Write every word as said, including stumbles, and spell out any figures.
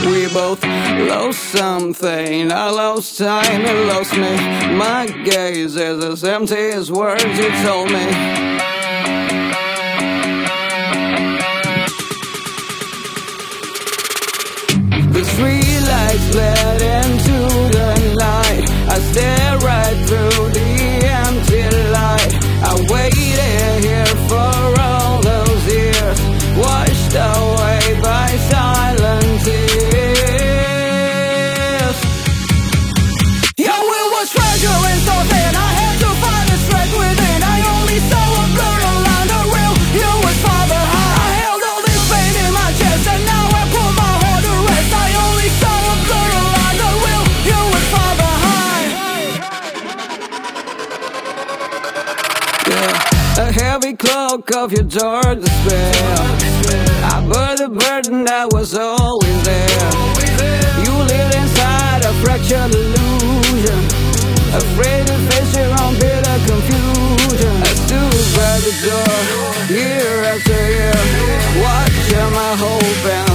We both lost something. I lost time, you lost me. My gaze is as empty as words you told me. The street lights led into the night. I stare right through the empty light. I waited here for all those years, washed away by silent tears. Your will was treasure and so thin, I had to find the strength within. I only saw a blur around the real you was far behind. I held all this pain in my chest and now I pull my heart to rest. I only saw a blur around the real you was far behind. Yeah, a heavy cloak of your dark despair. I bore the burden that was always there. You lived inside a fractured illusion, afraid to face your own bitter confusion. I stood by the door, year after year, watching my hope and